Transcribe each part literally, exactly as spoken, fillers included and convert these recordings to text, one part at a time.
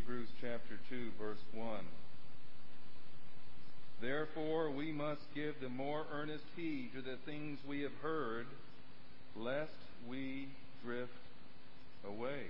Hebrews chapter two, verse one. Therefore we must give the more earnest heed to the things we have heard, lest we drift away.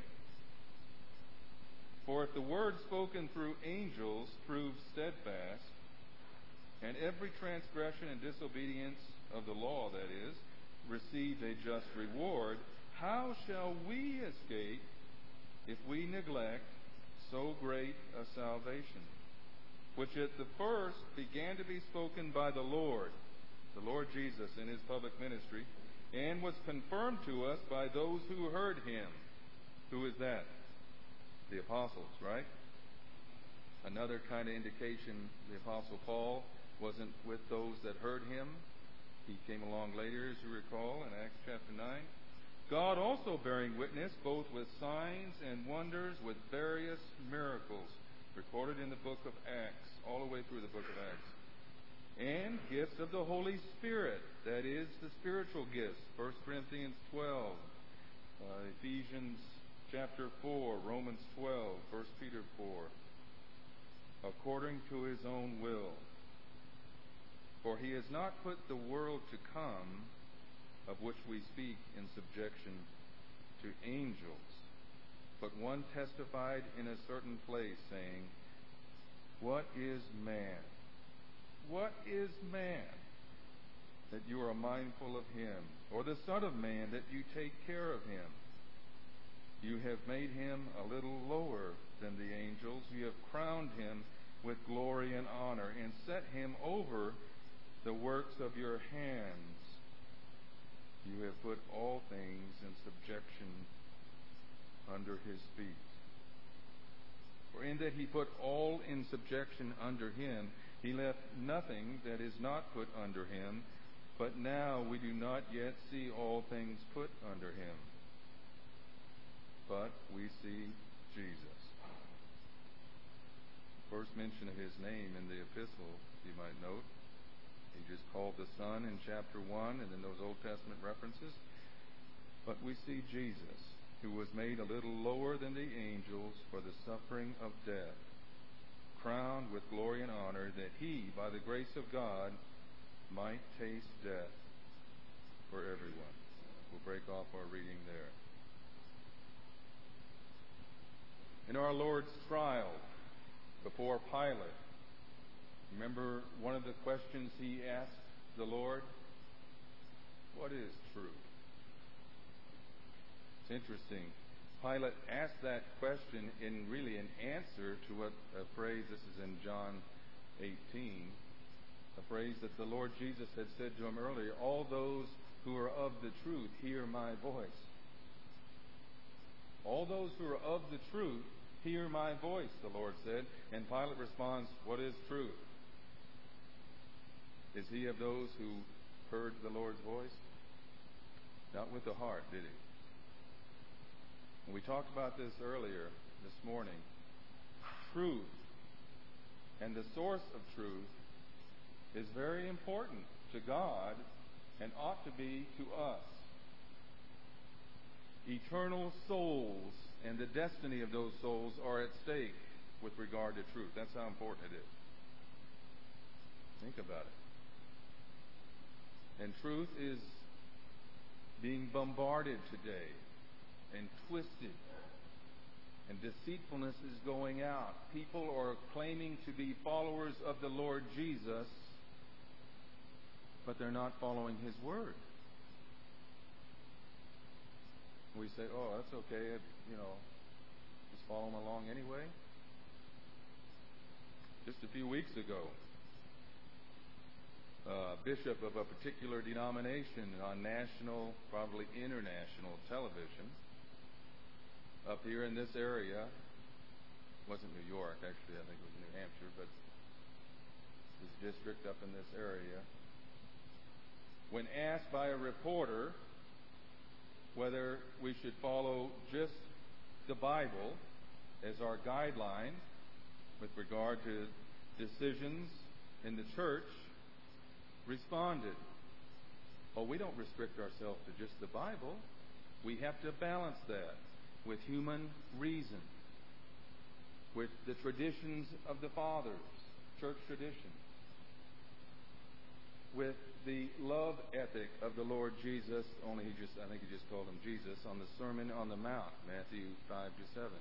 For if the word spoken through angels proves steadfast, and every transgression and disobedience of the law, that is, receives a just reward, how shall we escape if we neglect so great a salvation, which at the first began to be spoken by the Lord, the Lord Jesus in his public ministry, and was confirmed to us by those who heard him. Who is that? The apostles, right? Another kind of indication the Apostle Paul wasn't with those that heard him. He came along later, as you recall, in Acts chapter nine. God also bearing witness both with signs and wonders, with various miracles, recorded in the book of Acts, all the way through the book of Acts. And gifts of the Holy Spirit, that is, the spiritual gifts, First Corinthians twelve, uh, Ephesians chapter four, Romans twelve, First Peter four, according to his own will. For he has not put the world to come, of which we speak, in subjection to angels. But one testified in a certain place, saying, What is man? What is man, that you are mindful of him? Or the Son of Man, that you take care of him? You have made him a little lower than the angels. You have crowned him with glory and honor, and set him over the works of your hands. You have put all things in subjection under his feet. For in that he put all in subjection under him, he left nothing that is not put under him. But now we do not yet see all things put under him, but we see Jesus. First mention of his name in the epistle, you might note. He just called the Son in chapter one, and then those Old Testament references. But we see Jesus, who was made a little lower than the angels for the suffering of death, crowned with glory and honor, that he, by the grace of God, might taste death for everyone. We'll break off our reading there. In our Lord's trial before Pilate, remember one of the questions he asked the Lord? What is truth? It's interesting. Pilate asked that question in really an answer to what a phrase, this is in John eighteen, a phrase that the Lord Jesus had said to him earlier, all those who are of the truth hear my voice. All those who are of the truth hear my voice, the Lord said. And Pilate responds, what is truth? Is he of those who heard the Lord's voice? Not with the heart, did he? And we talked about this earlier this morning. Truth and the source of truth is very important to God and ought to be to us. Eternal souls and the destiny of those souls are at stake with regard to truth. That's how important it is. Think about it. And truth is being bombarded today and twisted, and deceitfulness is going out. People are claiming to be followers of the Lord Jesus, but they're not following his word. We say, oh, that's okay, you know, just follow him along anyway. Just a few weeks ago, a bishop of a particular denomination on national, probably international television, up here in this area, it wasn't New York, actually, I think it was New Hampshire, but his district up in this area, when asked by a reporter whether we should follow just the Bible as our guideline with regard to decisions in the church, responded, well, we don't restrict ourselves to just the Bible. We have to balance that with human reason. with the traditions of the fathers, church traditions, with the love ethic of the Lord Jesus, only he just, I think he just called him Jesus, on the Sermon on the Mount, Matthew five to seven.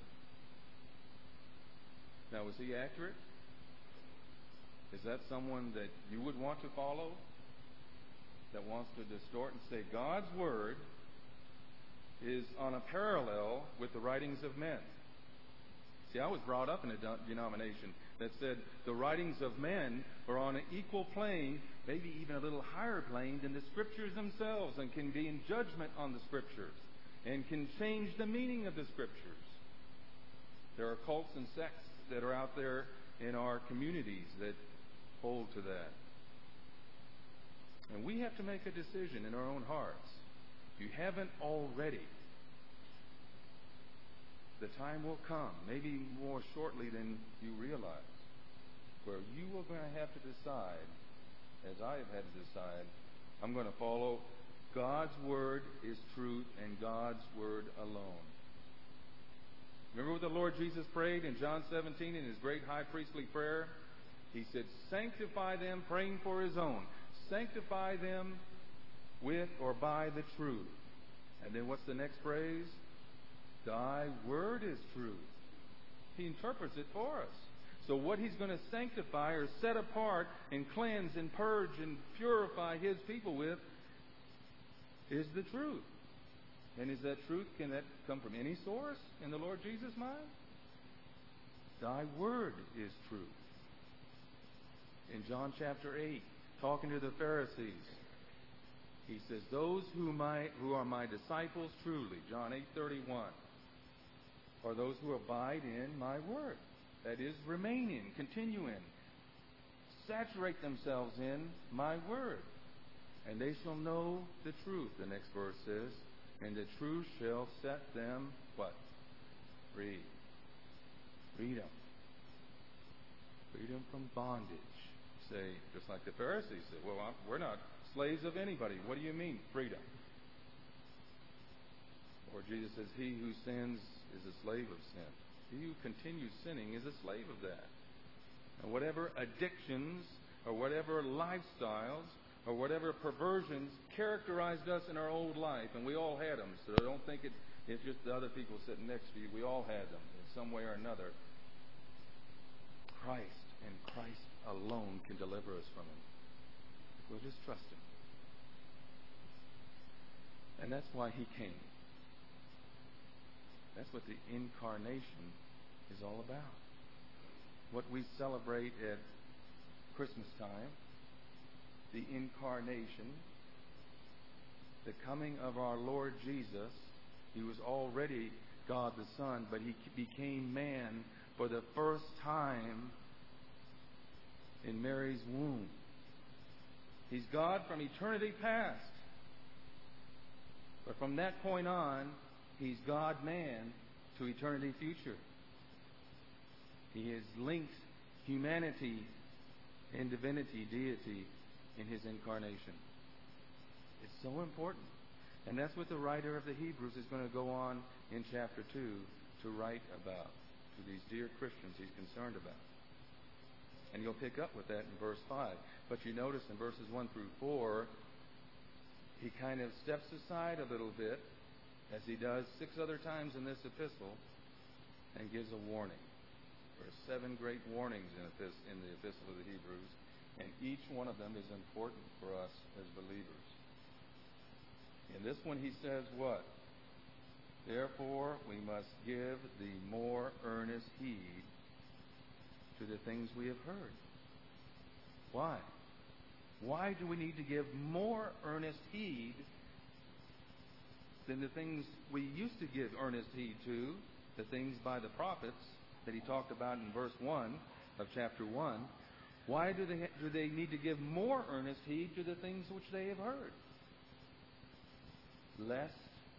Now, was he accurate? Is that someone that you would want to follow? That wants to distort and say God's Word is on a parallel with the writings of men. See, I was brought up in a denomination that said the writings of men are on an equal plane, maybe even a little higher plane than the Scriptures themselves, and can be in judgment on the Scriptures and can change the meaning of the Scriptures. There are cults and sects that are out there in our communities that hold to that. And we have to make a decision in our own hearts. If you haven't already, the time will come, maybe more shortly than you realize, where you are going to have to decide, as I have had to decide, I'm going to follow God's Word is truth and God's Word alone. Remember what the Lord Jesus prayed in John seventeen in his great high priestly prayer? He said, sanctify them, praying for his own. Sanctify them with or by the truth. And then what's the next phrase? Thy word is truth. He interprets it for us. So what he's going to sanctify or set apart and cleanse and purge and purify his people with is the truth. And is that truth, can that come from any source in the Lord Jesus' mind? Thy word is truth. In John chapter eight, talking to the Pharisees, he says, those who, my, who are my disciples truly, John eight thirty-one, are those who abide in my word. That is, remain in, continue in, saturate themselves in my word. And they shall know the truth, the next verse says, and the truth shall set them, what? Free. Freedom. Freedom from bondage. Say, just like the Pharisees said, well, I'm, we're not slaves of anybody. What do you mean, freedom? Lord Jesus says, he who sins is a slave of sin. He who continues sinning is a slave of that. And whatever addictions or whatever lifestyles or whatever perversions characterized us in our old life, and we all had them, so don't think it, it's just the other people sitting next to you. We all had them in some way or another. Christ and Christ alone can deliver us from them. We'll just trust him. And that's why he came. That's what the incarnation is all about. What we celebrate at Christmas time, the incarnation, the coming of our Lord Jesus. He was already God the Son, but he became man for the first time in Mary's womb. He's God from eternity past. But from that point on, he's God-man to eternity future. He has linked humanity and divinity, deity, in his incarnation. It's so important. And that's what the writer of the Hebrews is going to go on in chapter two to write about, to these dear Christians he's concerned about. And you'll pick up with that in verse five. But you notice in verses one through four, he kind of steps aside a little bit, as he does six other times in this epistle, and gives a warning. There are seven great warnings in, in the epistle of the Hebrews, and each one of them is important for us as believers. In this one he says what? Therefore we must give the more earnest heed to the things we have heard. Why? Why do we need to give more earnest heed than the things we used to give earnest heed to, the things by the prophets that he talked about in verse one of chapter one? Why do they, do they need to give more earnest heed to the things which they have heard? Lest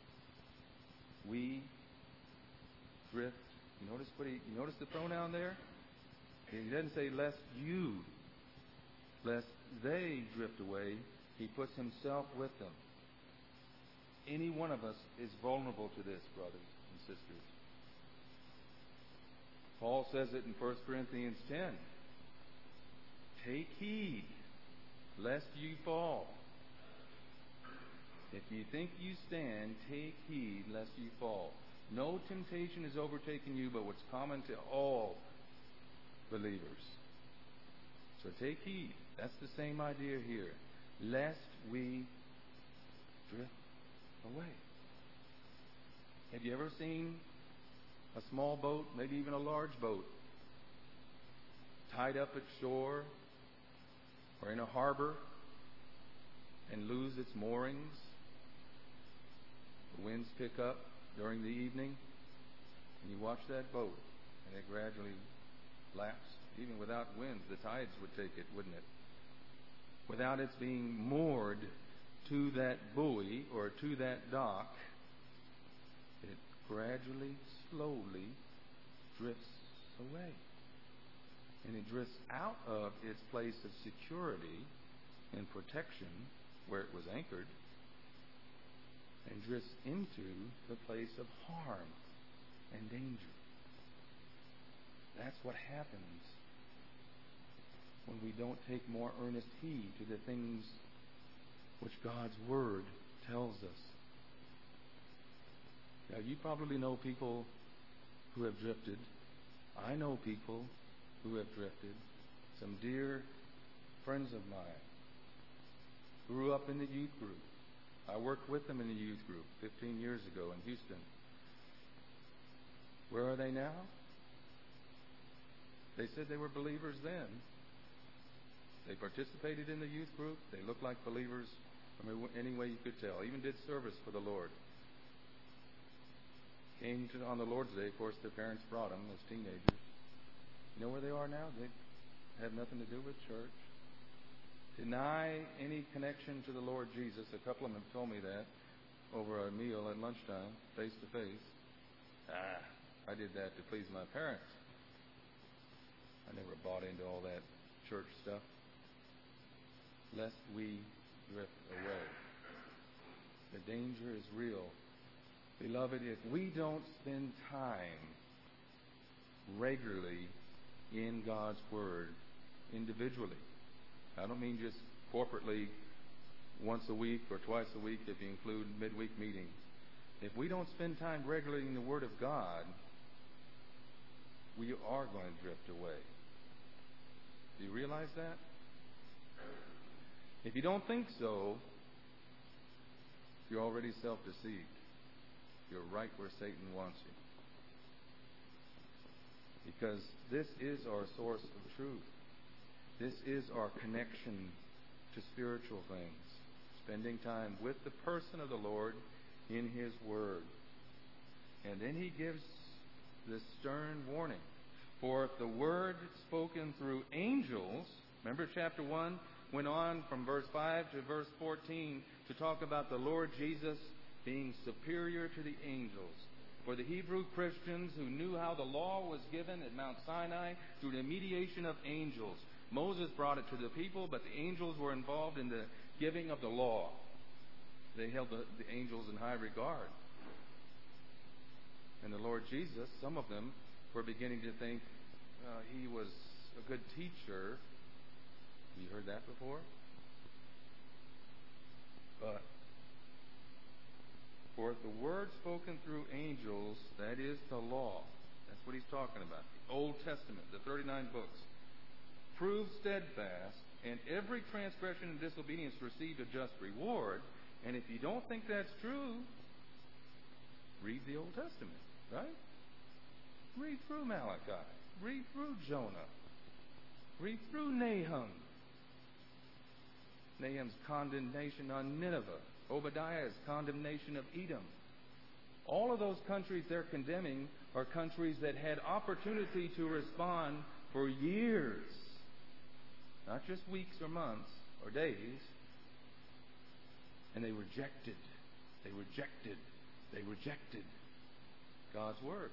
we drift. You notice what he, you notice the pronoun there? He doesn't say lest you, lest they drift away. He puts himself with them. Any one of us is vulnerable to this, brothers and sisters. Paul says it in First Corinthians ten. Take heed, lest ye fall. If ye think you stand, take heed, lest ye fall. No temptation is overtaken you, but what's common to all believers. So take heed. That's the same idea here. Lest we drift away. Have you ever seen a small boat, maybe even a large boat, tied up at shore or in a harbor and lose its moorings? The winds pick up during the evening, and you watch that boat, and it gradually laps. Even without winds, the tides would take it, wouldn't it? Without its being moored to that buoy or to that dock, it gradually, slowly drifts away. And it drifts out of its place of security and protection where it was anchored and drifts into the place of harm and danger. That's what happens when we don't take more earnest heed to the things which God's Word tells us. Now, you probably know people who have drifted. I know people who have drifted. Some dear friends of mine grew up in the youth group. I worked with them in the youth group fifteen years ago in Houston. Where are they now? They said they were believers then. They participated in the youth group. They looked like believers from any way you could tell. Even did service for the Lord. Came to, on the Lord's Day, of course, their parents brought them as teenagers. You know where they are now? They have nothing to do with church. Deny any connection to the Lord Jesus. A couple of them have told me that over a meal at lunchtime, face to face. Ah, I did that to please my parents. I never bought into all that church stuff. Lest we drift away. The danger is real. Beloved, if we don't spend time regularly in God's Word, individually, I don't mean just corporately once a week or twice a week if you include midweek meetings. If we don't spend time regularly in the Word of God, we are going to drift away. Do you realize that? If you don't think so, you're already self-deceived. You're right where Satan wants you. Because this is our source of truth. This is our connection to spiritual things. Spending time with the person of the Lord in His Word. And then He gives this stern warning. For if the word spoken through angels, remember chapter one went on from verse five to verse fourteen to talk about the Lord Jesus being superior to the angels. For the Hebrew Christians who knew how the law was given at Mount Sinai through the mediation of angels. Moses brought it to the people, but the angels were involved in the giving of the law. They held the, the angels in high regard. And the Lord Jesus, some of them were beginning to think uh, He was a good teacher. Have you heard that before? But for the word spoken through angels, that is the law. That's what He's talking about. The Old Testament, the thirty-nine books, proved steadfast, and every transgression and disobedience received a just reward. And if you don't think that's true, read the Old Testament, right? Read through Malachi. Read through Jonah. Read through Nahum. Nahum's condemnation on Nineveh. Obadiah's condemnation of Edom. All of those countries they're condemning are countries that had opportunity to respond for years. Not just weeks or months or days. And they rejected. They rejected. They rejected God's Word.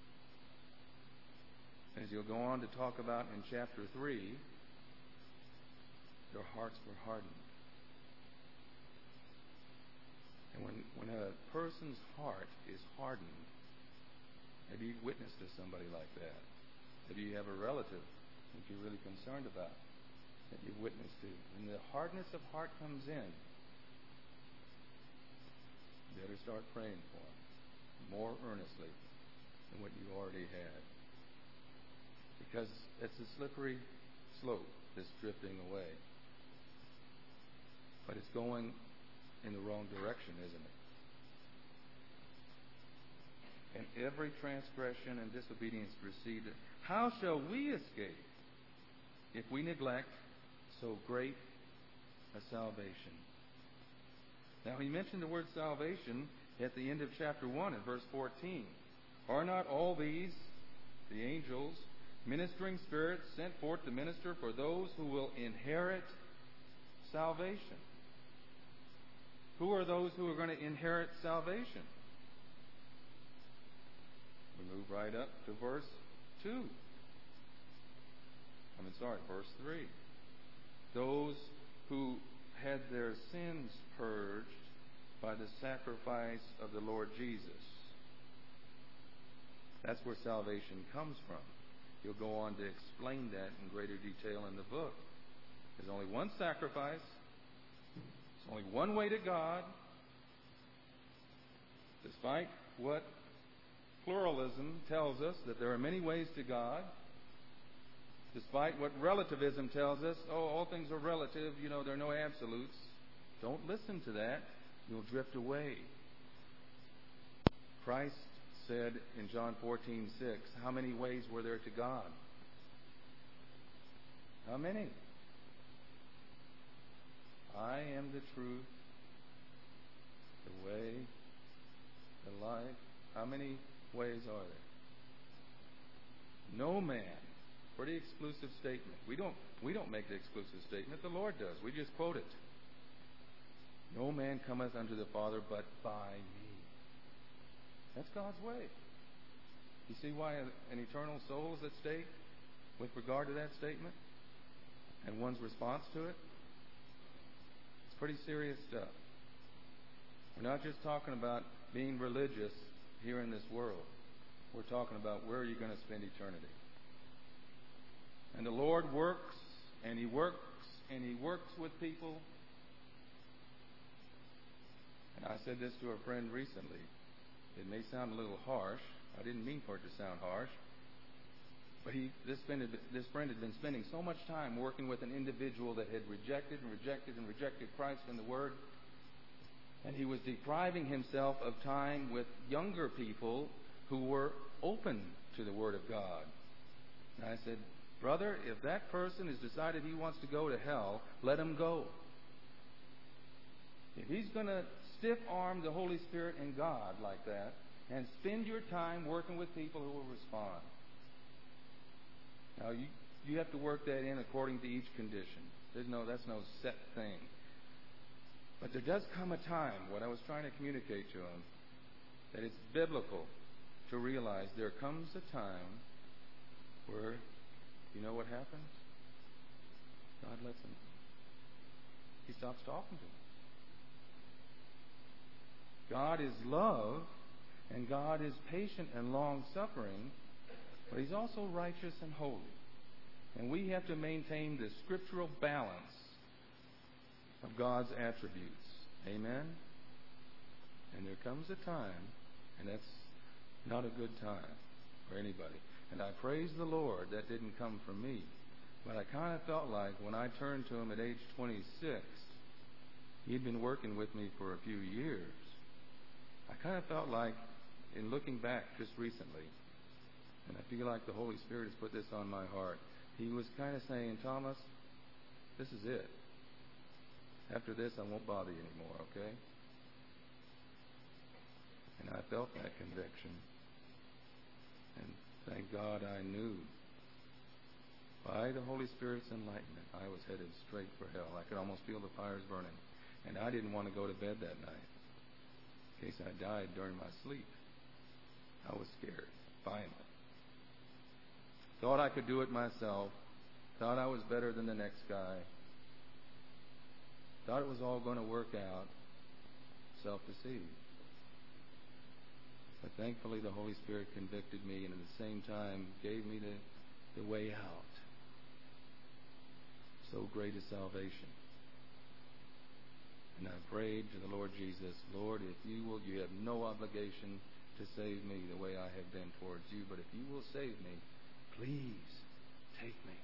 As you'll go on to talk about in chapter three, their hearts were hardened. And when, when a person's heart is hardened, maybe you've witnessed to somebody like that. Maybe you have a relative that you're really concerned about, that you witness to. When the hardness of heart comes in, you better start praying for them more earnestly than what you already had. Because it's a slippery slope, this drifting away. But it's going in the wrong direction, isn't it? And every transgression and disobedience preceded. How shall we escape if we neglect so great a salvation? Now, he mentioned the word salvation at the end of chapter one in verse fourteen. Are not all these, the angels, ministering spirits sent forth to minister for those who will inherit salvation? Who are those who are going to inherit salvation? We move right up to verse two. I mean, sorry, verse three. Those who had their sins purged by the sacrifice of the Lord Jesus. That's where salvation comes from. He'll go on to explain that in greater detail in the book. There's only one sacrifice. There's only one way to God. Despite what pluralism tells us, that there are many ways to God, despite what relativism tells us, oh, all things are relative, you know, there are no absolutes. Don't listen to that. You'll drift away. Christ said in John fourteen six, how many ways were there to God? How many? I am the truth, the way, the life. How many ways are there? No man. Pretty exclusive statement. We don't we don't make the exclusive statement. The Lord does. We just quote it. No man cometh unto the Father but by me. That's God's way. You see why an eternal soul is at stake with regard to that statement and one's response to it? It's pretty serious stuff. We're not just talking about being religious here in this world. We're talking about where are you going to spend eternity. And the Lord works, and He works, and He works with people. And I said this to a friend recently. It may sound a little harsh. I didn't mean for it to sound harsh. But he, this, friend had, this friend had been spending so much time working with an individual that had rejected and rejected and rejected Christ and the Word. And he was depriving himself of time with younger people who were open to the Word of God. And I said, brother, if that person has decided he wants to go to hell, let him go. If he's going to stiff-arm the Holy Spirit and God like that, and spend your time working with people who will respond. Now, you, you have to work that in according to each condition. There's no, that's no set thing. But there does come a time, what I was trying to communicate to him, that it's biblical to realize there comes a time where, you know what happens? God lets him. He stops talking to him. God is love, and God is patient and long-suffering, but He's also righteous and holy. And we have to maintain the scriptural balance of God's attributes. Amen? And there comes a time, and that's not a good time for anybody. And I praise the Lord that didn't come from me. But I kind of felt like when I turned to Him at age twenty-six, He'd been working with me for a few years. I kind of felt like, in looking back just recently, and I feel like the Holy Spirit has put this on my heart, He was kind of saying, Thomas, this is it. After this, I won't bother you anymore, okay? And I felt that conviction. And thank God I knew. By the Holy Spirit's enlightenment, I was headed straight for hell. I could almost feel the fires burning. And I didn't want to go to bed that night, in case I died during my sleep. I was scared, finally. Thought I could do it myself. Thought I was better than the next guy. Thought it was all going to work out. Self-deceived. But thankfully the Holy Spirit convicted me, and at the same time gave me the the way out. So great is salvation. And I prayed to the Lord Jesus, Lord, if you will, you have no obligation to save me the way I have been towards you, but if you will save me, please take me.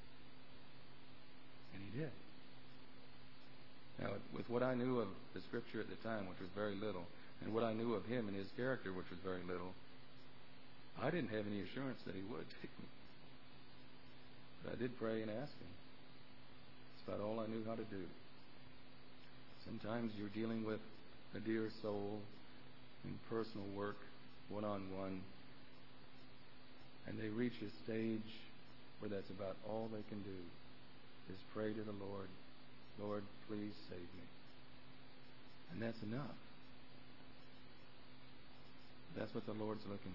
And he did. Now, with what I knew of the Scripture at the time, which was very little, and what I knew of him and his character, which was very little, I didn't have any assurance that he would take me. But I did pray and ask him. It's about all I knew how to do. Sometimes you're dealing with a dear soul in personal work, one-on-one, and they reach a stage where that's about all they can do is pray to the Lord, Lord, please save me. And that's enough. That's what the Lord's looking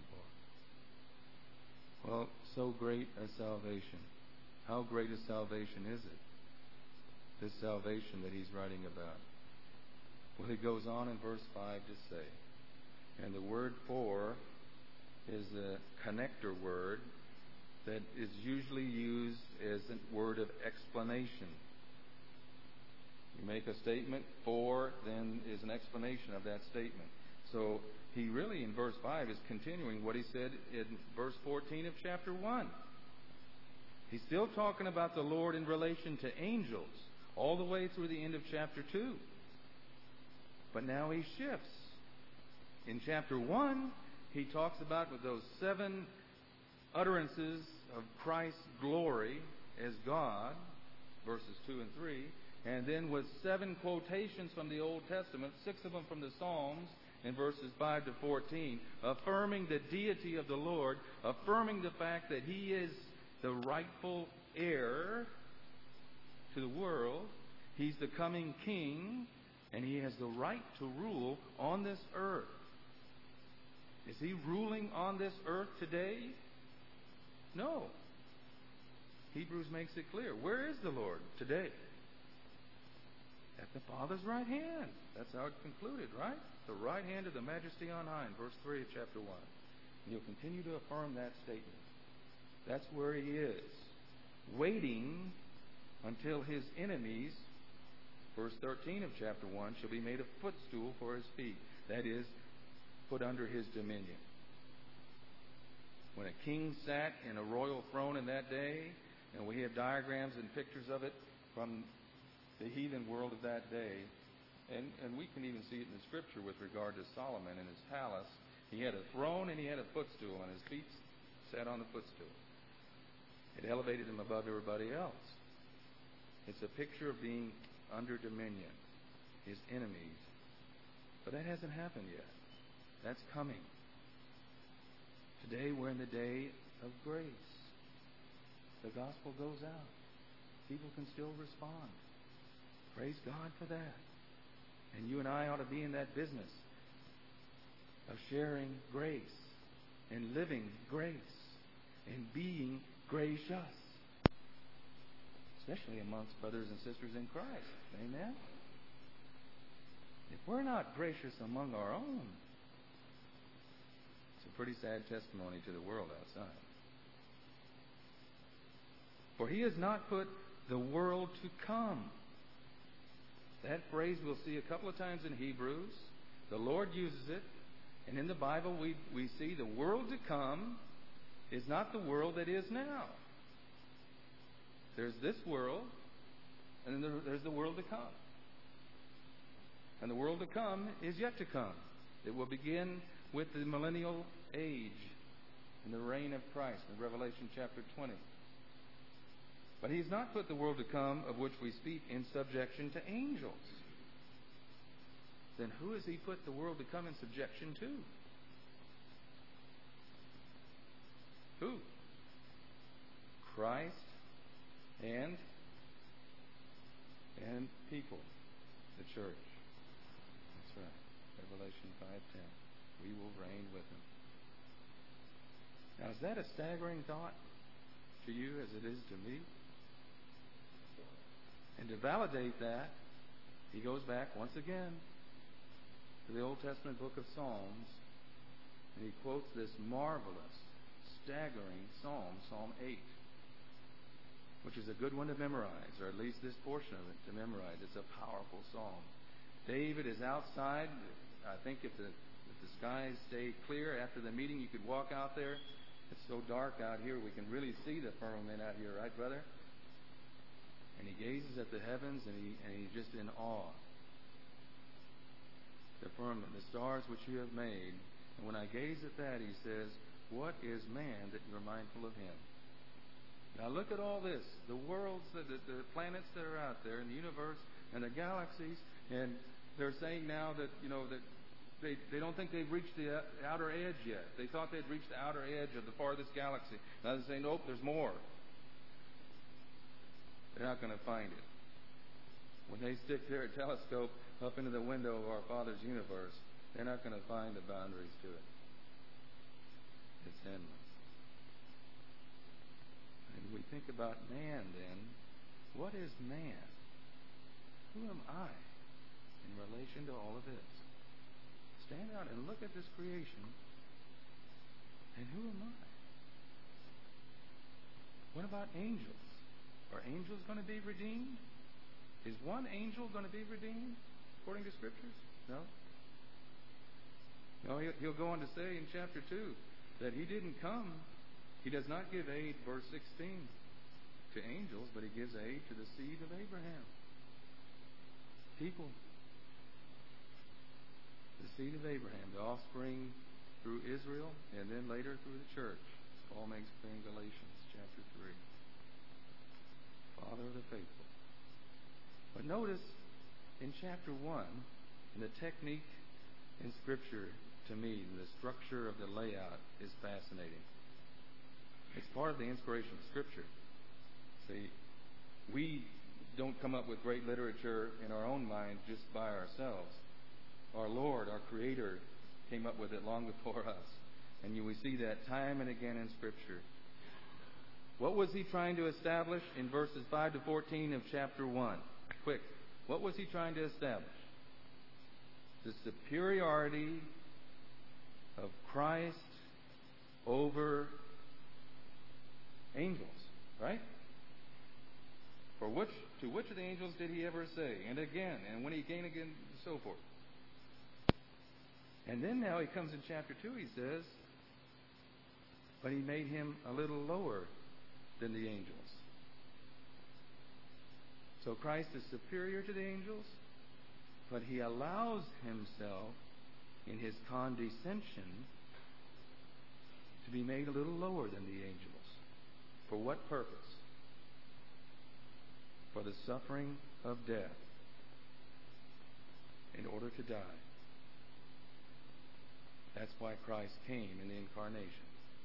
for. Well, so great a salvation. How great a salvation is it? This salvation that he's writing about. Well, he goes on in verse five to say, and the word for is a connector word that is usually used as a word of explanation. You make a statement, for then is an explanation of that statement. So he really in verse five is continuing what he said in verse fourteen of chapter one. He's still talking about the Lord in relation to angels all the way through the end of chapter two. But now he shifts. In chapter one, he talks about with those seven utterances of Christ's glory as God, verses two and three, and then with seven quotations from the Old Testament, six of them from the Psalms, in verses five to fourteen, affirming the deity of the Lord, affirming the fact that he is the rightful heir to the world. He's the coming king, and he has the right to rule on this earth. Is he ruling on this earth today? No. Hebrews makes it clear. Where is the Lord today? At the Father's right hand. That's how it concluded, right? The right hand of the majesty on high, in verse three of chapter one. And he'll continue to affirm that statement. That's where he is, waiting until his enemies, verse thirteen of chapter one, shall be made a footstool for his feet. That is, put under his dominion. When a king sat in a royal throne in that day, and we have diagrams and pictures of it from the heathen world of that day, and, and we can even see it in the Scripture with regard to Solomon and his palace. He had a throne and he had a footstool, and his feet sat on the footstool. It elevated him above everybody else. It's a picture of being under dominion, his enemies. But that hasn't happened yet. That's coming. Today we're in the day of grace. The gospel goes out. People can still respond. Praise God for that. And you and I ought to be in that business of sharing grace and living grace and being gracious, especially amongst brothers and sisters in Christ. Amen? If we're not gracious among our own, it's a pretty sad testimony to the world outside. For he has not put the world to come. That phrase we'll see a couple of times in Hebrews. The Lord uses it. And in the Bible we, we see the world to come is not the world that is now. There's this world, and then there's the world to come. And the world to come is yet to come. It will begin with the millennial age and the reign of Christ in Revelation chapter twenty. But he's not put the world to come of which we speak in subjection to angels. Then who has he put the world to come in subjection to? Who? Christ and and people, the church. That's right. Revelation five ten. We will reign with him. Now, is that a staggering thought to you as it is to me? And to validate that, he goes back once again to the Old Testament book of Psalms, and he quotes this marvelous, staggering psalm, Psalm eight. which is a good one to memorize, or at least this portion of it to memorize. It's a powerful psalm. David is outside. I think if the if the skies stay clear after the meeting, you could walk out there. It's so dark out here, we can really see the firmament out here, right, brother? And he gazes at the heavens, and he and he's just in awe. The firmament, the stars which you have made. And when I gaze at that, he says, what is man that you're mindful of him? Now look at all this, the worlds, the, the, the planets that are out there, and the universe, and the galaxies, and they're saying now that, you know, that they, they don't think they've reached the outer edge yet. They thought they'd reached the outer edge of the farthest galaxy. Now they're saying, nope, there's more. They're not going to find it. When they stick their telescope up into the window of our Father's universe, they're not going to find the boundaries to it. It's endless. And we think about man then. What is man? Who am I in relation to all of this? Stand out and look at this creation. And who am I? What about angels? Are angels going to be redeemed? Is one angel going to be redeemed according to Scriptures? No. No, he'll go on to say in chapter two that he didn't come, he does not give aid, verse sixteen, to angels, but he gives aid to the seed of Abraham. People. The seed of Abraham, the offspring through Israel, and then later through the church. As Paul makes clear in Galatians chapter three. Father of the faithful. But notice in chapter one, in the technique in Scripture, to me, the structure of the layout is fascinating. It's part of the inspiration of Scripture. See, we don't come up with great literature in our own mind just by ourselves. Our Lord, our Creator, came up with it long before us. And you, we see that time and again in Scripture. What was he trying to establish in verses five to fourteen of chapter one? Quick. What was he trying to establish? The superiority of Christ over angels, right? For which, to which of the angels did he ever say? And again, and when he came again, and so forth. And then now he comes in chapter two, he says, but he made him a little lower than the angels. So Christ is superior to the angels, but he allows himself in his condescension to be made a little lower than the angels. For what purpose? For the suffering of death, in order to die. That's why Christ came in the incarnation.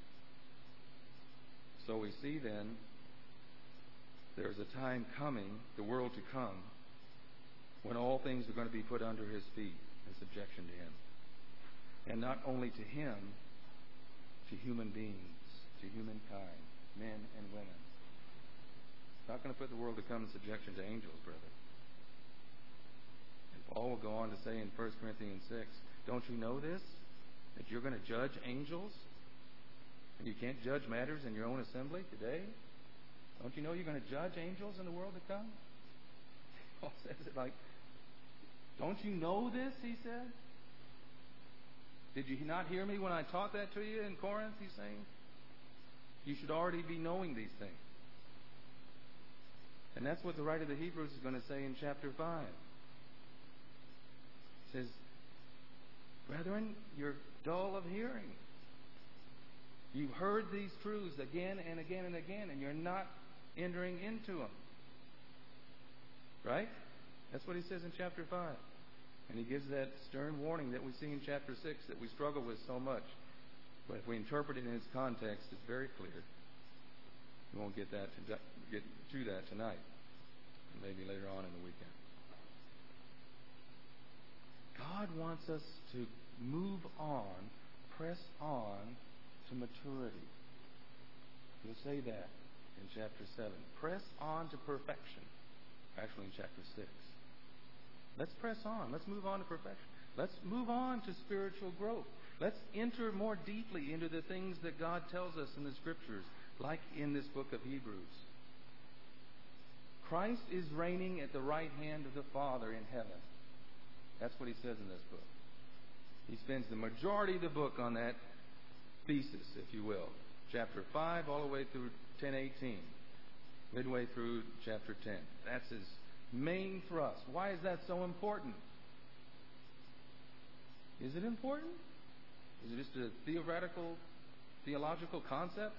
So we see then, there's a time coming, the world to come, when all things are going to be put under his feet in subjection to him. And not only to him, to human beings, to humankind, men and women. It's not going to put the world to come in subjection to angels, brother. And Paul will go on to say in First Corinthians six, don't you know this? That you're going to judge angels? And you can't judge matters in your own assembly today? Don't you know you're going to judge angels in the world to come? Paul says it like, don't you know this, he said? Did you not hear me when I taught that to you in Corinth, he's saying? You should already be knowing these things. And that's what the writer of the Hebrews is going to say in chapter five. He says, brethren, you're dull of hearing. You've heard these truths again and again and again, and you're not entering into them. Right? That's what he says in chapter five. And he gives that stern warning that we see in chapter six that we struggle with so much. But if we interpret it in its context, it's very clear. We won't get that to get to that tonight. And maybe later on in the weekend. God wants us to move on, press on to maturity. He'll say that in chapter seven. Press on to perfection. Actually in chapter six. Let's press on. Let's move on to perfection. Let's move on to spiritual growth. Let's enter more deeply into the things that God tells us in the Scriptures, like in this book of Hebrews. Christ is reigning at the right hand of the Father in heaven. That's what he says in this book. He spends the majority of the book on that thesis, if you will. Chapter five all the way through ten eighteen. Midway through chapter ten. That's his main thrust. Why is that so important? Is it important? Is it just a theoretical, theological concept?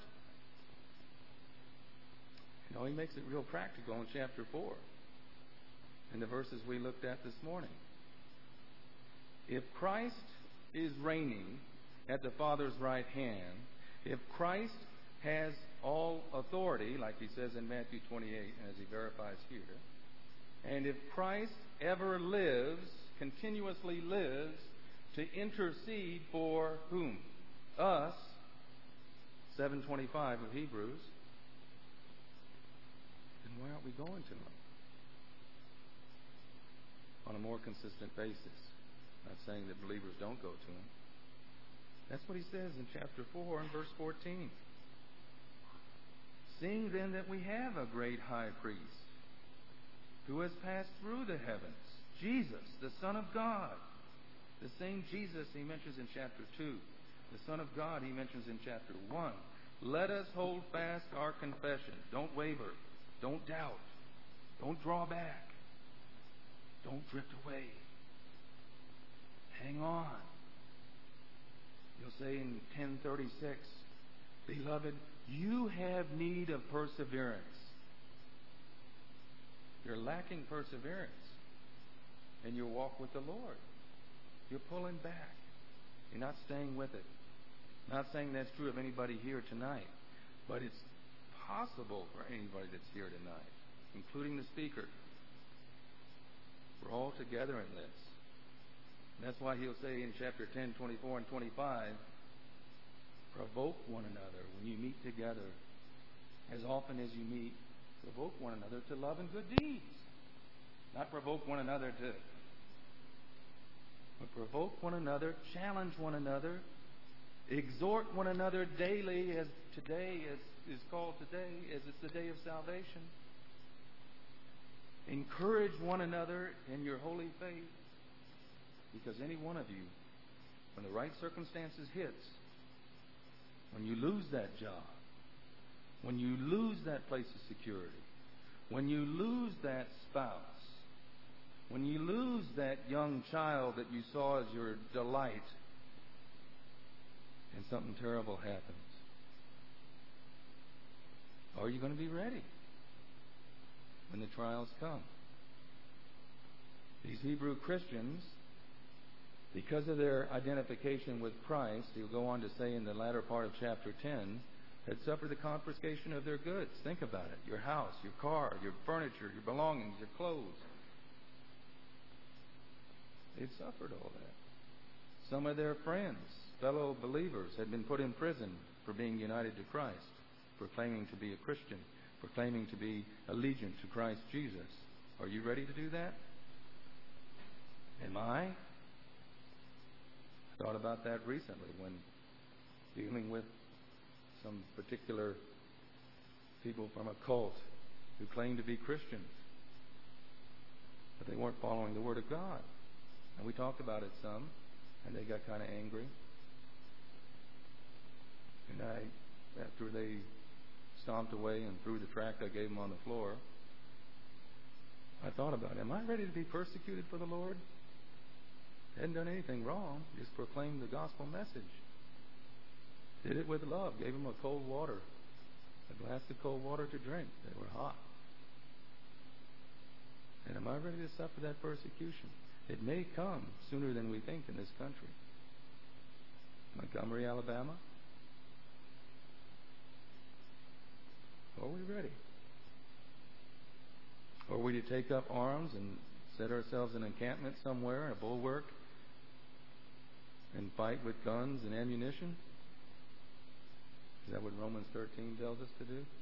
No, he makes it real practical in chapter four. In the verses we looked at this morning. If Christ is reigning at the Father's right hand, if Christ has all authority, like he says in Matthew twenty-eight, as he verifies here, and if Christ ever lives, continuously lives, to intercede for whom? Us, seven twenty-five of Hebrews, then why aren't we going to him on a more consistent basis? Not saying that believers don't go to him. That's what he says in chapter four and verse fourteen. Seeing then that we have a great high priest who has passed through the heavens, Jesus, the Son of God. The same Jesus he mentions in chapter two. The Son of God he mentions in chapter one. Let us hold fast our confession. Don't waver. Don't doubt. Don't draw back. Don't drift away. Hang on. You'll say in ten thirty-six, Beloved, you have need of perseverance. You're lacking perseverance in your walk with the Lord. You're pulling back. You're not staying with it. I'm not saying that's true of anybody here tonight, but it's possible for anybody that's here tonight, including the speaker. We're all together in this. And that's why he'll say in chapter ten, twenty-four and twenty-five, provoke one another when you meet together. As often as you meet, provoke one another to love and good deeds. Not provoke one another to, but provoke one another, challenge one another, exhort one another daily, as today is, is called today, as it's the day of salvation. Encourage one another in your holy faith. Because any one of you, when the right circumstances hits, when you lose that job, when you lose that place of security, when you lose that spouse, when you lose that young child that you saw as your delight, and something terrible happens, are you going to be ready when the trials come? These Hebrew Christians, because of their identification with Christ, he'll go on to say in the latter part of chapter ten, had suffered the confiscation of their goods. Think about it. Your house, your car, your furniture, your belongings, your clothes. They'd suffered all that. Some of their friends, fellow believers, had been put in prison for being united to Christ, for claiming to be a Christian, for claiming to be allegiant to Christ Jesus. Are you ready to do that? Am I? I thought about that recently when dealing with some particular people from a cult who claimed to be Christians, but they weren't following the Word of God. And we talked about it some, and they got kind of angry. And I, after they stomped away and threw the tract I gave them on the floor, I thought about it. Am I ready to be persecuted for the Lord? Hadn't done anything wrong. Just proclaimed the gospel message. Did it with love. Gave them a cold water, a glass of cold water to drink. They were hot. And am I ready to suffer that persecution? It may come sooner than we think in this country. Montgomery, Alabama. Are we ready? Are we to take up arms and set ourselves in an encampment somewhere, in a bulwark, and fight with guns and ammunition? Is that what Romans thirteen tells us to do?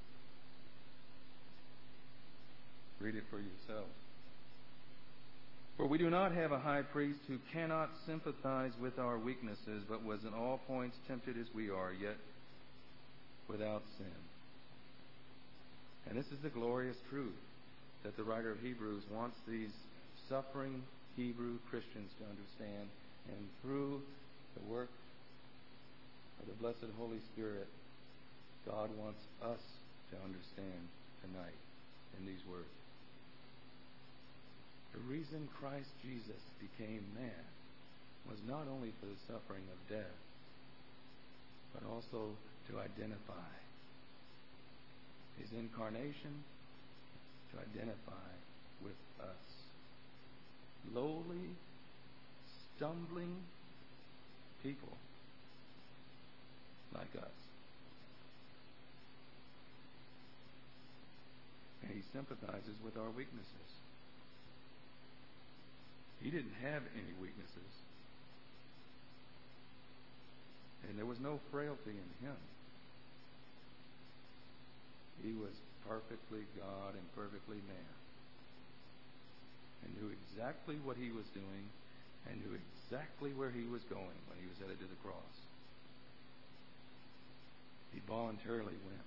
Read it for yourselves. For we do not have a high priest who cannot sympathize with our weaknesses, but was in all points tempted as we are, yet without sin. And this is the glorious truth. that the writer of Hebrews wants these suffering Hebrew Christians to understand, and through the work of the blessed Holy Spirit, God wants us to understand tonight in these words. The reason Christ Jesus became man was not only for the suffering of death, but also to identify his incarnation, to identify with us. Lowly, stumbling people like us. And he sympathizes with our weaknesses. He didn't have any weaknesses. And there was no frailty in him. He was perfectly God and perfectly man. And knew exactly what he was doing and knew exactly where he was going when he was headed to the cross. He voluntarily went.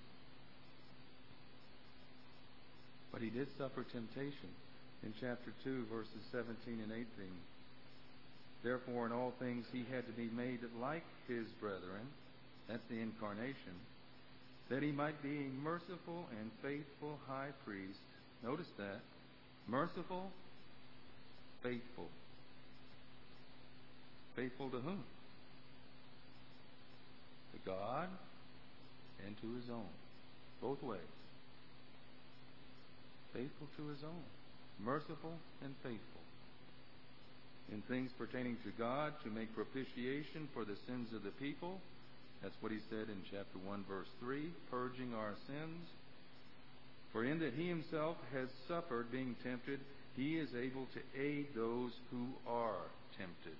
But he did suffer temptation in chapter two, verses seventeen and eighteen. Therefore, in all things he had to be made like his brethren. That's the incarnation. That he might be a merciful and faithful high priest. Notice that. Merciful, faithful. Faithful to whom? To God and to his own. Both ways. Faithful to his own. Merciful and faithful. In things pertaining to God, to make propitiation for the sins of the people. That's what he said in chapter one, verse three, purging our sins. For in that he himself has suffered being tempted, he is able to aid those who are tempted.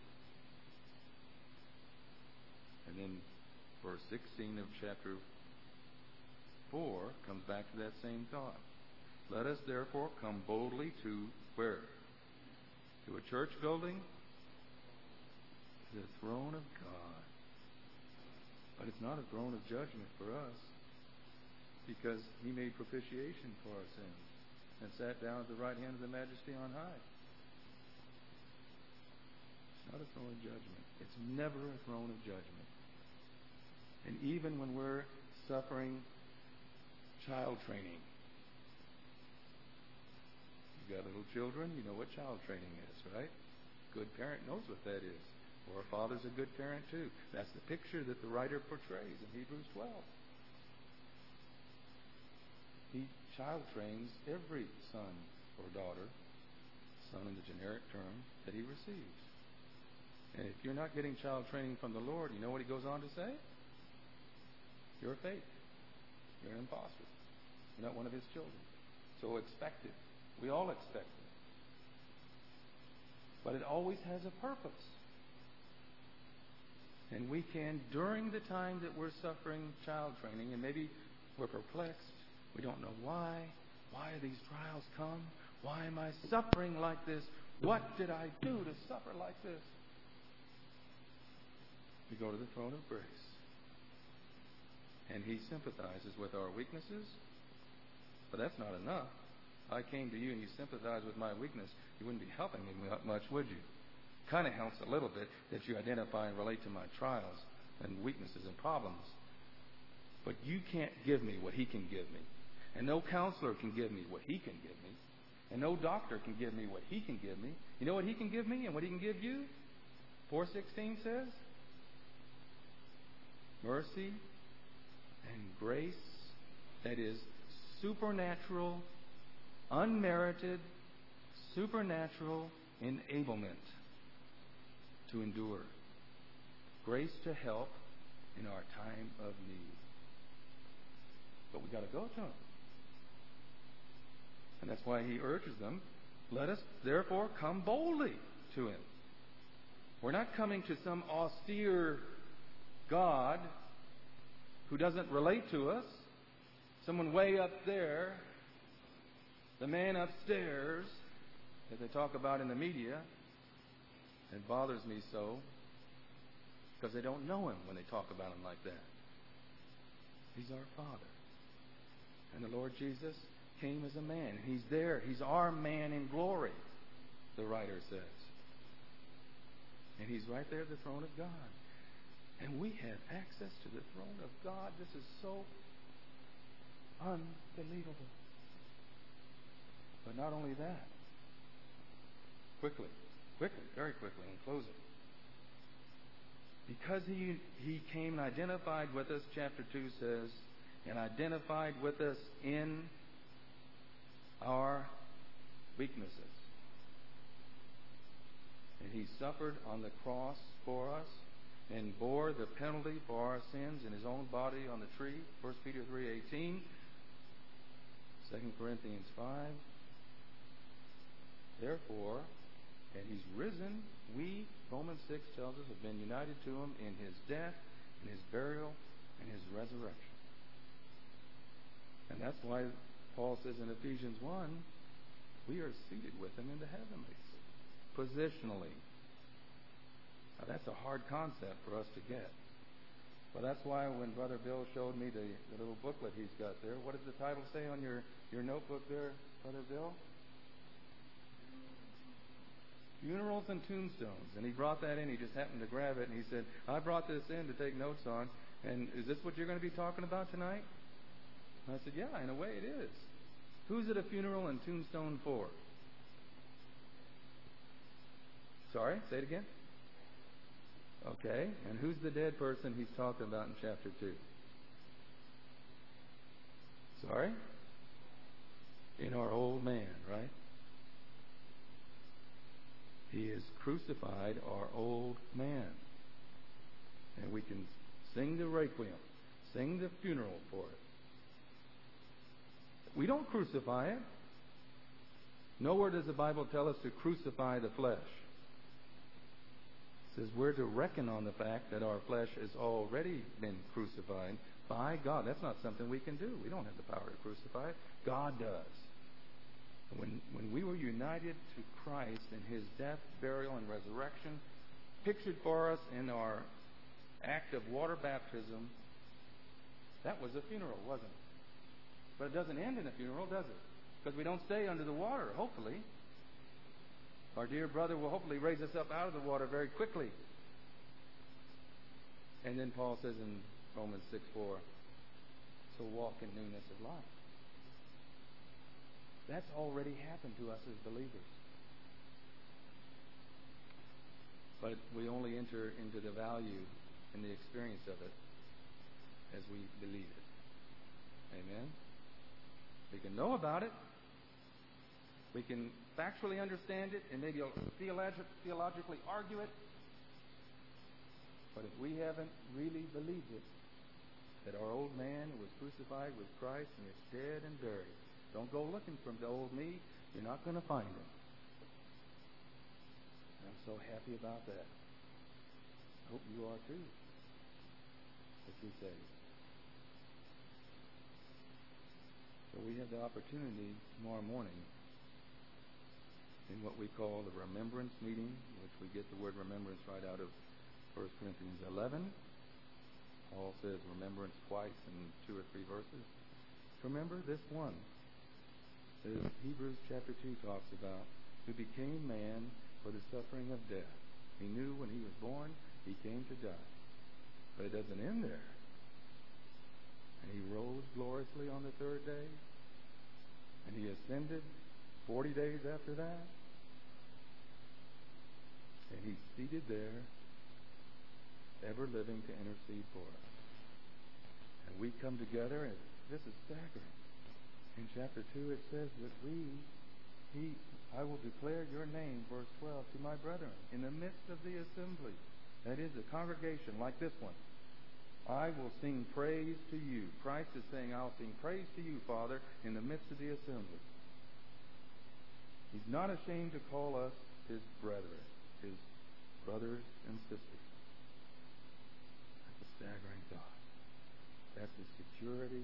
And then verse sixteen of chapter four comes back to that same thought. Let us therefore come boldly to where? To a church building? To the throne of God. But it's not a throne of judgment for us, because he made propitiation for our sins and sat down at the right hand of the Majesty on high. It's not a throne of judgment. It's never a throne of judgment. And even when we're suffering child training, you've got little children, you know what child training is, right? Good parent knows what that is. Or a father's a good parent too. That's the picture that the writer portrays in Hebrews twelve. He child trains every son or daughter, son in the generic term, that he receives. And if you're not getting child training from the Lord, you know what he goes on to say? You're a fake. You're an imposter. You're not one of his children. So expect it. We all expect it. But it always has a purpose. And we can, during the time that we're suffering child training, and maybe we're perplexed, we don't know why, why these trials come, why am I suffering like this, what did I do to suffer like this? We go to the throne of grace. And he sympathizes with our weaknesses. But that's not enough. If I came to you and you sympathized with my weakness, you wouldn't be helping me much, would you? Kind of helps a little bit that you identify and relate to my trials and weaknesses and problems. But you can't give me what he can give me. And no counselor can give me what he can give me. And no doctor can give me what he can give me. You know what he can give me and what he can give you? four sixteen says, mercy and grace, that is supernatural, unmerited, supernatural enablement to endure. Grace to help in our time of need. But we got to go to him. And that's why he urges them, let us therefore come boldly to him. We're not coming to some austere God who doesn't relate to us, someone way up there, the man upstairs that they talk about in the media. It bothers me so because they don't know him when they talk about him like that. He's our Father. And the Lord Jesus came as a man. He's there. He's our man in glory, the writer says. And he's right there at the throne of God. And we have access to the throne of God. This is so unbelievable. But not only that, quickly, quickly, very quickly, in closing. Because he, he came and identified with us, chapter two says, and identified with us in our weaknesses. And he suffered on the cross for us and bore the penalty for our sins in his own body on the tree, First Peter three eighteen, Second Corinthians five. Therefore, and he's risen, we, Romans six tells us, have been united to him in his death, in his burial, and his resurrection. And that's why Paul says in Ephesians one, we are seated with him in the heavenlies, positionally. Now that's a hard concept for us to get. But that's why when Brother Bill showed me the, the little booklet he's got there, what does the title say on your, your notebook there, Brother Bill? Funerals and Tombstones. And he brought that in. He just happened to grab it, and he said, I brought this in to take notes on. And is this what you're going to be talking about tonight? And I said, yeah, in a way it is. Who's it a funeral and tombstone for? Sorry, say it again. Okay, and who's the dead person he's talking about in chapter two? Sorry? In our old man, right? He has crucified our old man. And we can sing the requiem, sing the funeral for it. We don't crucify it. Nowhere does the Bible tell us to crucify the flesh. It says we're to reckon on the fact that our flesh has already been crucified by God. That's not something we can do. We don't have the power to crucify it. God does. When, when we were united to Christ in his death, burial, and resurrection, pictured for us in our act of water baptism, that was a funeral, wasn't it? But it doesn't end in a funeral, does it? Because we don't stay under the water, hopefully. Our dear brother will hopefully raise us up out of the water very quickly. And then Paul says in Romans six four, so walk in newness of life. That's already happened to us as believers. But we only enter into the value and the experience of it as we believe it. Amen? We can know about it. We can factually understand it and maybe theolog- theologically argue it. But if we haven't really believed it, that our old man was crucified with Christ and is dead and buried, don't go looking for the old me. You're not going to find him. And I'm so happy about that. I hope you are too, if you're saved. So we have the opportunity tomorrow morning in what we call the remembrance meeting, which we get the word remembrance right out of First Corinthians eleven. Paul says remembrance twice in two or three verses. Remember this one. As Hebrews chapter two talks about, who became man for the suffering of death. He knew when he was born, he came to die. But it doesn't end there. And he rose gloriously on the third day. And he ascended forty days after that. And he's seated there, ever living to intercede for us. And we come together, and this is staggering. In chapter two it says that we, he, I will declare your name, verse twelve, to my brethren, in the midst of the assembly. That is, a congregation like this one. I will sing praise to you. Christ is saying, I'll sing praise to you, Father, in the midst of the assembly. He's not ashamed to call us his brethren, his brothers and sisters. That's a staggering thought. That's the security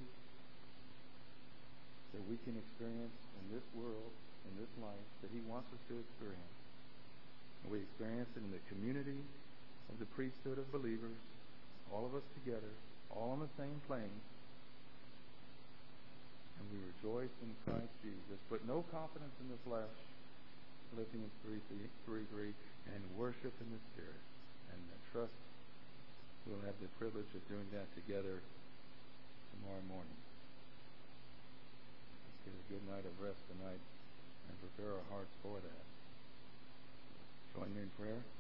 that we can experience in this world, in this life, that he wants us to experience. And we experience it in the community of the priesthood of believers, all of us together, all on the same plane. And we rejoice in Christ Jesus. Put no confidence in the flesh, Philippians three three, and worship in the Spirit. And I trust we'll have the privilege of doing that together tomorrow morning. Let's get a good night of rest tonight and prepare our hearts for that. Join me in prayer.